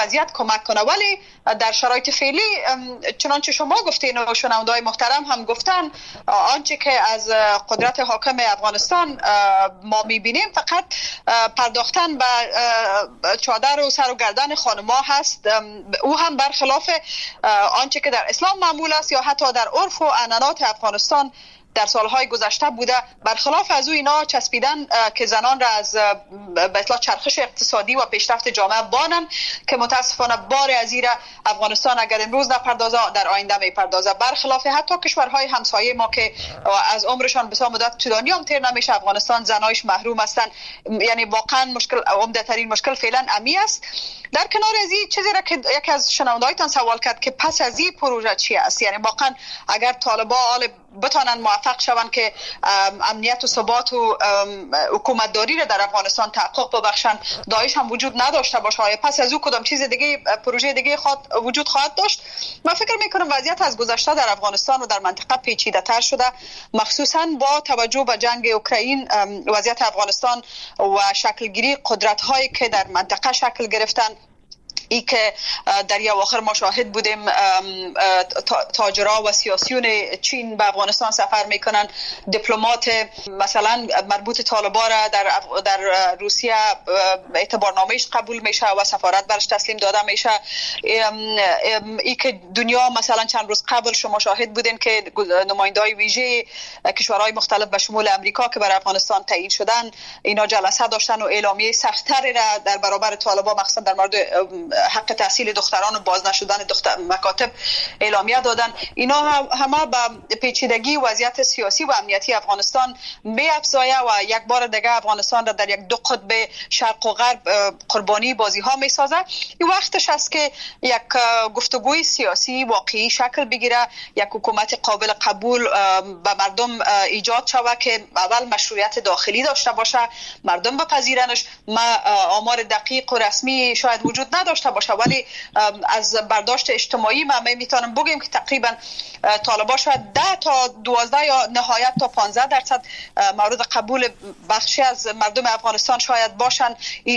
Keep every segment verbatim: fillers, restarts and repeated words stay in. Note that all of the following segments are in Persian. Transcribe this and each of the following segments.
وضعیت کمک کنه. ولی در شرایط فعلی چنانچه شما گفتین و شنونده‌های محترم هم گفتن، آنچه که از قدرت حاکم افغانستان ما میبینیم فقط پرداختن به چادر و سر و گردن خانم‌ها هست، او هم برخلاف آنچه که در اسلام معمول است یا حتی در عرف و عنعنات افغانستان در سالهای گذشته بوده. برخلاف از او اینا چسبیدن که زنان را از به اصطلاح چرخش اقتصادی و پیشرفت جامعه بانن که متاسفانه بار از این افغانستان اگر امروز نپردازه در آینده میپردازه. برخلاف حتی کشورهای همسایه ما که از عمرشان بسیار مدت طولانی هم تیر نمیشه، افغانستان زنایش محروم هستن. یعنی واقعا مشکل، عمده ترین مشکل فعلا امی است. در کنار از این چیزی را که یکی از شنوندهایتان سوال کرد که پس از این پروژه چی است، یعنی واقعا اگر طالبان آل بتانن موفق شوند که امنیت و ثبات و حکومتداری را در افغانستان تحقق ببخشند، داعش هم وجود نداشته باشه، پس از او کدام چیز دیگه، پروژه دیگه خواهد وجود خواهد داشت. من فکر میکنم وضعیت از گذشته در افغانستان و در منطقه پیچیده تر شده، مخصوصا با توجه به جنگ اوکراین. وضعیت افغانستان و شکلگیری قدرت هایی که در منطقه شکل گرفتن، ای که در یا آخر ما شاهد بودیم تاجرها و سیاسیون چین به افغانستان سفر میکنن، دیپلمات مثلا مربوط طالبان را در در روسیه اعتبارنامه‌اش قبول میشه و سفارت برش تسلیم داده میشه. ای که دنیا مثلا چند روز قبل شما شاهد بودین که نماینده‌های ویژه کشورهای مختلف به شمول امریکا که بر افغانستان تعیین شدن، اینا جلسه داشتن و اعلامیه سخت‌تری را در برابر طالبان مخصوصا در مورد حق تحصیل دختران و باز نشدن دختر مکاتب اعلامیه دادن. اینا همه به پیچیدگی وضعیت سیاسی و امنیتی افغانستان می افزایه و یک بار دیگه افغانستان را در یک دو قطب شرق و غرب قربانی بازی ها می سازه. این وقتش است که یک گفتگوی سیاسی واقعی شکل بگیره، یک حکومت قابل قبول به مردم ایجاد شود که اول مشروعیت داخلی داشته باشه، مردم بپذیرنش. ما آمار دقیق و رسمی شاید وجود نداشته باشه، ولی از برداشت اجتماعی ما میتونم بگیم که تقریبا طالبان شاید ده تا دوازده یا نهایت تا پانزده درصد مورد قبول بخشی از مردم افغانستان شاید باشن.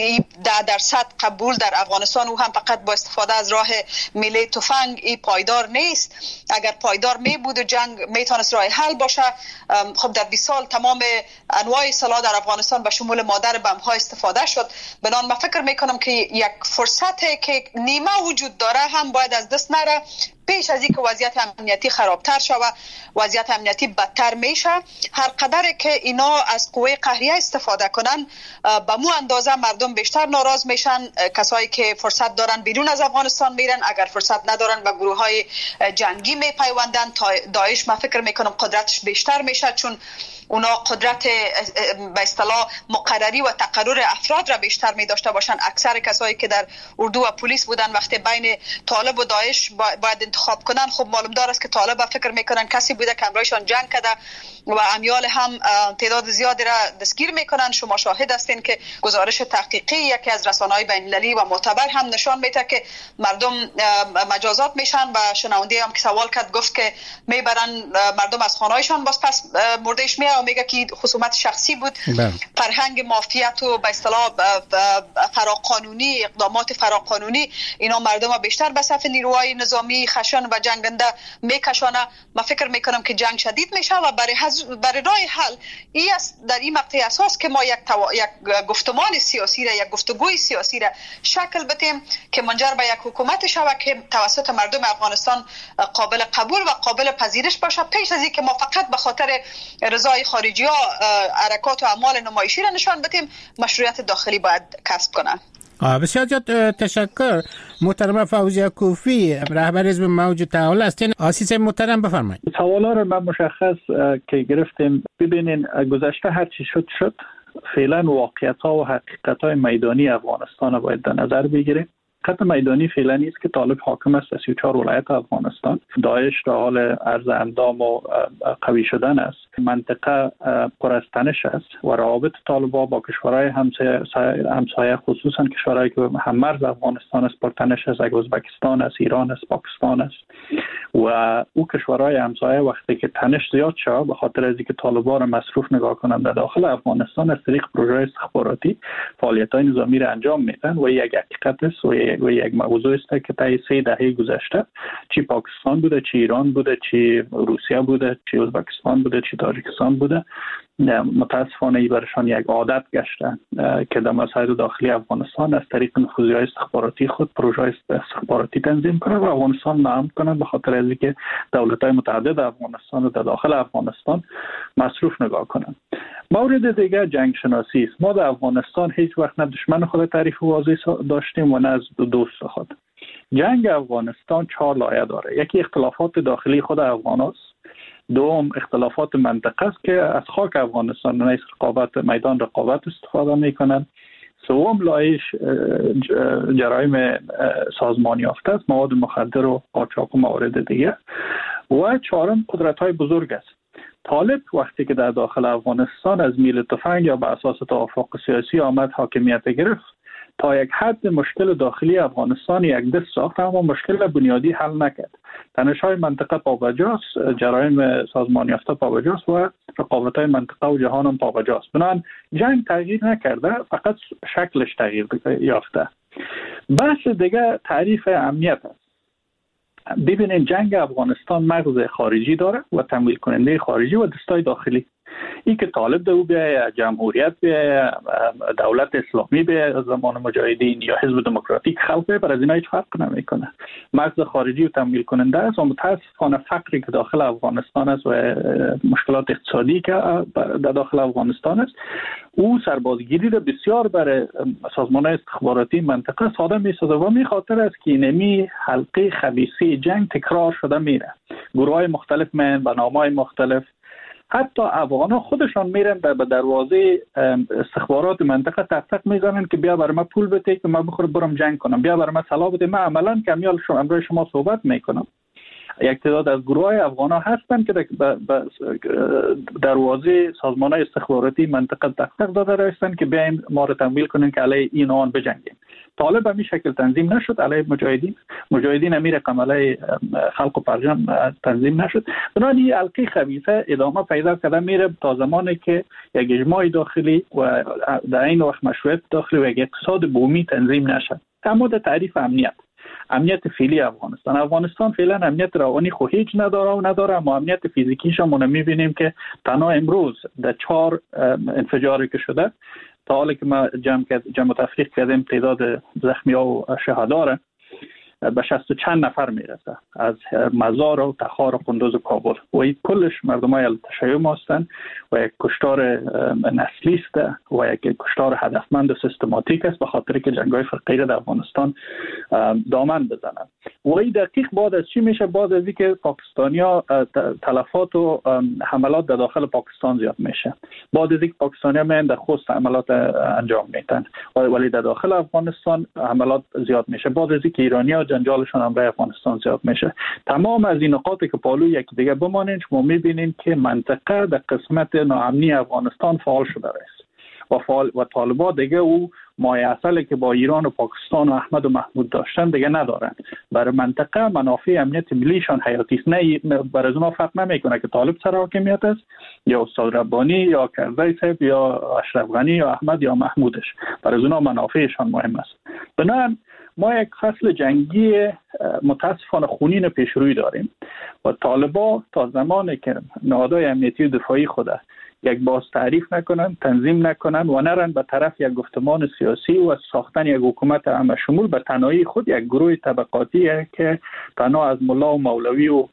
ده درصد قبول در افغانستان و هم فقط با استفاده از راه میله تفنگ ای پایدار نیست. اگر پایدار می بود جنگ میتونست راه حل باشه. خب در بیست سال تمام انواع سلاح در افغانستان به شمول مادر بم ها استفاده شد. بنابراین من فکر میکنم که یک فرصت که نیمه وجود داره هم باید از دست نره پیش از اینکه وضعیت امنیتی خرابتر شود. وضعیت امنیتی بدتر میشه. هر قدر که اینا از قوه قهریه استفاده کنن به مو اندازه مردم بیشتر ناراض میشن. کسایی که فرصت دارن بیرون از افغانستان میرن، اگر فرصت ندارن به گروه های جنگی میپیوندن. داعش من فکر میکنم قدرتش بیشتر میشه، چون اونا قدرت به اصطلاح مقرری و تقرر افراد را بیشتر می داشته باشند. اکثر کسایی که در اردو و پلیس بودن وقتی بین طالب و داعش باید انتخاب کنن، خب معلوم دار است که طالب فکر میکنن کسی بوده که همراهشان جنگ کرده و امیال هم تعداد زیادی را دستگیر میکنن. شما شاهد هستین که گزارش تحقیقی یکی از رسانه‌های بین‌المللی و معتبر هم نشان میده که مردم مجازات میشن. و شنونده هم که سوال کرد گفت که میبرن مردم از خانه‌هایشان باز پس مردهش میاد و میگه که خصومت شخصی بود. فرهنگ مافیات و به اصطلاح فراقانونی، اقدامات فراقانونی، اینا مردم ها بیشتر به صف نیروهای نظامی خشن و جنگنده میکشانه. من فکر میکنم که جنگ شدید میشه و برای برای راه حل این است در این مقطع اساس که ما یک تو... یک گفتمان سیاسی را، یک گفتگوی سیاسی را شکل بدیم که منجر به یک حکومت شود که توسط مردم افغانستان قابل قبول و قابل پذیرش باشه، پیش از اینکه ما فقط به خاطر رضای خارجی ها حرکات و اعمال نمایشی را نشان بدیم. مشروعیت داخلی باید کسب کنه. بسیار زیاد تشکر. محترم فوزیه کوفی، رهبر حزب موج تعال هستین. آسیس محترم بفرمایید. سوالا رو من مشخص که گرفتیم. ببینین گذشته هر چی شد شد، فعلا واقعیت ها و حقیقت های میدانی افغانستان باید در نظر بگیریم. خط میدانی فعلا نیست که طالب حاکم است در سی و چهار ولایت افغانستان. داعش در حال عرض اندام و قوی شدن است. منطقه پر از تنش است و روابط طالبان با کشورهای همسایه خصوصا کشورهایی که هم مرز افغانستان است پر تنش است، ازبکستان است، ایران است، پاکستان است و او کشورهای همسایه وقتی که تنش زیاد شد به خاطر از اینکه طالبان را مصروف نگاه کنند در داخل افغانستان از طریق پروژه استخباراتی فعالیت‌های نظامی را انجام میدن و یک حقیقت است و یک موضوع است که تا سه دهه گذشته چی پاکستان بوده، چی ایران بوده، چی روسیه بوده، چی ازبکستان بوده، چی تاجیکستان بوده، متاسفانه ای برشان یک عادت گشته که در مسائل داخلی افغانستان از طریق نفوذی‌های استخباراتی خود پروژه استخباراتی تنظیم کنند و افغانستان نام کنند به خاطر از اینکه دولت‌های متعدد افغانستان و در داخل افغانستان مصروف نگاه کنند. مورد دیگر جنگ شناسی است. ما در افغانستان هیچ وقت نه دشمن خود تعریف واضح داشتیم و نه از دوست خود. جنگ افغانستان چهار لایه داره. یکی اختلافات داخلی خود افغان است. دوم اختلافات منطقه است که از خاک افغانستان نیز رقابت میدان رقابت استفاده میکنند. سوم لایش جرایم سازمانی یافته است، مواد مخدر و قاچاق و موارد دیگه. و چهارم قدرت‌های بزرگ است. طالب وقتی که در داخل افغانستان از میل تفنگ یا به اساس توافق سیاسی آمد حاکمیت گرفت تا یک حد مشکل داخلی افغانستان یک دست ساخت اما مشکل بنیادی حل نکرد. تنش‌های منطقه پابجاست، جرایم سازمانی یافته پابجاست و رقابت‌های منطقه و جهان هم پابجاست. بنابراین جنگ تغییر نکرده، فقط شکلش تغییر یافته. بحث دیگه تعریف امنیت است. ببینید جنگ افغانستان مغز خارجی داره و تمویل کننده خارجی و دستای داخلی. این که طالب دو بیایه، جمهوریت بیایه، دولت اسلامی بیایه زمان مجاهدین یا حزب دموکراتیک خلق بیایه، بر از اینا هیچ فرق نمیکنه. مغز خارجی و تمویل کننده است و متاسفانه فقری که داخل افغانستان است و مشکلات اقتصادی که در داخل افغانستان است او سربازگیری را بسیار برای سازمان استخباراتی منطقه ساده می‌سازه و می خاطر است که اینمی حلقه خبیثی جنگ تکرار شده میره. گروه‌های مختلف من به نام‌های مختلف حتی افغان‌ها خودشان میرن در به دروازه استخبارات منطقه تق تق میزنن که بیا برام پول بده که من بخور برم جنگ کنم، بیا برام طلا بده. من عملاً کمیال شما امروز شما صحبت میکنم یک تعداد از گروه‌های افغان‌ها هستن که در دروازه سازمان‌های استخباراتی منطقه تق تق داده رفتن که بیاین ما رو تمویل کنن که علیه این آن بجنگیم. طالب به این شکل تنظیم نشد، علیه مجاهدین مجاهدین امیر قمله خلق و پرجم تنظیم نشد. بنابراین این حلقه خبیثه ادامه پیدا کرده میره تا زمانی که یک اجماع داخلی و در این وقت مشروعیت داخلی و یک اقتصاد بومی تنظیم نشد. اما در تعریف امنیت امنیت فعلی افغانستان افغانستان فعلا امنیت روانی خو هیچ نداره و نداره، اما امنیت فیزیکیش هم می‌بینیم که تنها امروز در چهار انفجاری که شده تا حالی که ما جمع جمع تفریق کردیم تعداد زخمی‌ها و شهدا به شصت و چند نفر میرسه از مزار و تخار و قندوز و کابل و این کلش مردمای تشیع هستند و یک کشتار نسلی است و یک کشتار هدفمند و سیستماتیک است به خاطر که جنگ‌های فرقه‌ای در افغانستان دامن بزنند. و این دقیق بعد از چی میشه؟ بعد از اینکه پاکستانیا تلفات و حملات در داخل پاکستان زیاد میشه، بعد از اینکه پاکستانیا میان در خوست حملات انجام میدن ولی در داخل افغانستان حملات زیاد میشه، بعد از اینکه ایرانی‌ها جنجالشون هم برای افغانستان زیاد میشه. تمام از این نقاطی که پالو یکی دیگه بمانید شما میبینید که منطقه در قسمت ناامنی افغانستان فعال شده است و فعال و طالبا دیگه او مایه اصلی که با ایران و پاکستان و احمد و محمود داشتن دیگه ندارن. برای منطقه منافع امنیت ملیشان حیاتی است. نه برای از اونها فرق نمیکنه که طالب سر حاکمیت است یا استاد ربانی یا کرزی صاحب یا اشرف غنی یا احمد یا محمودش، برای از اونها منافعشان مهم است. بنابراین ما یک فصل جنگی متاسفانه خونین پیشروی داریم و طالبا تا زمانی که نهادهای امنیتی و دفاعی خود یک باز تعریف نکنن، تنظیم نکنن و نرن به طرف یک گفتمان سیاسی و ساختن یک حکومت همه شمول به تنهایی خود یک گروه طبقاتی که تنها از ملا و مولوی و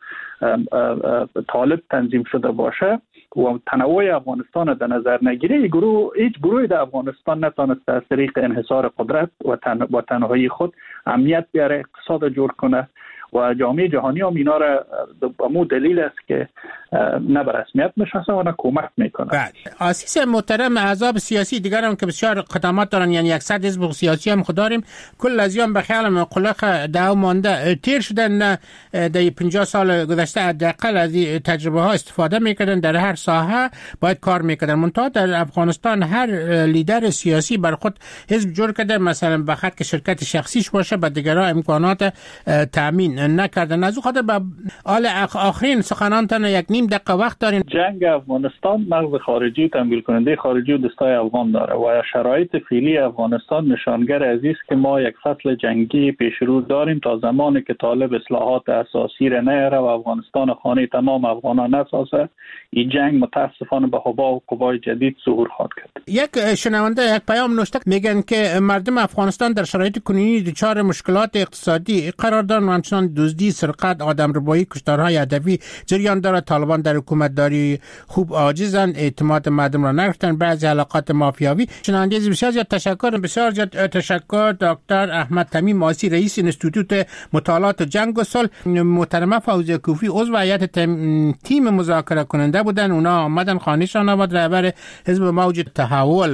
طالب تنظیم شده باشه و تنوع افغانستان در نظر نگیره، گروه هیچ گروهی در افغانستان نتونست از طریق انحصار قدرت و تن و تنهایی خود امنیت بیاره، اقتصاد جور کنه و جامعه جهانی هم اینا را به مو دلیل است که نه به رسمیت میشناسه و نه کمک میکنه. بعد آسیس محترم، احزاب سیاسی دیگر هم که بسیار قدامت دارن، یعنی صد حزب سیاسی هم خداریم، کل از یام به خیال مقلق دو مانده تیر شدن در پنجاه سال گذشته حداقل از تجربه ها استفاده میکردن، در هر ساحه باید کار میکردن. منتها در افغانستان هر لیدر سیاسی بر خود حزب جور کرده، مثلا بخاطر که شرکت شخصیش باشه به دیگرها امکانات تامین نکردن. از او خاطر به آل آخرین سخنانتان یک نیم دقیقه وقت دارین. جنگ افغانستان مغز خارجی و تمویل کننده خارجی و دستای افغان داره و شرایط فعلی افغانستان نشانگر از است که ما یک فصل جنگی پیش رو داریم تا زمانی که طالب اصلاحات اساسی را نیاره و افغانستان خانه تمام افغانان نسازه، این جنگ متاسفانه به هوا و قوای جدید ظهور خواهد کرد. یک شنونده یک پیام نوشته، میگن که مردم افغانستان در شرایط کنونی دچار مشکلات اقتصادی قرار دارند و همچنان دزدی، سرقت، آدمربایی، کشتارهای هدفی جریان دارد. طالبان در حکومت داری خوب عاجزند، اعتماد مردم را نگرفتند، بعضی علاقات مافیاوی. شنونده بسیار زیاد تشکر. بسیار زیاد تشکر دکتر احمد تمیم آسی، رئیس انستیتوت مطالعات جنگ و صلح. محترمه فوزیه کوفی عضو هیئت تیم مذاکره کننده بودن، اونا آمدن خانه‌شان آمد، رهبر حزب موج تحول.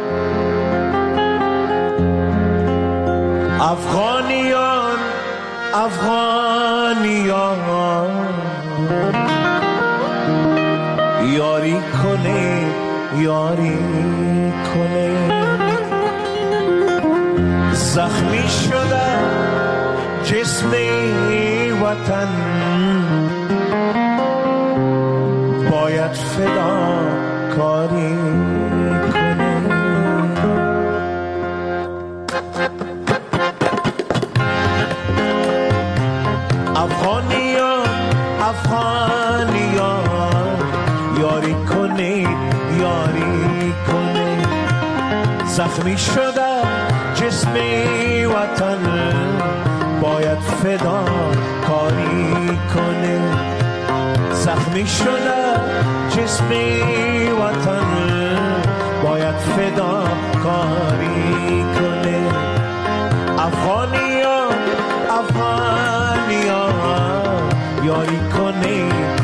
افغانیان افغانیان یاری کنه یاری کنه، زخمی شده جسم وطن باید فدا کاری کنه. افغانیان افغانیان یاری کنه یاری کنه، زخمی شده جسم وطن باید فدا کاری کنه، زخمی شده جسم وطن باید فدا کاری کنه. افغانیان افغانیان یاری کنه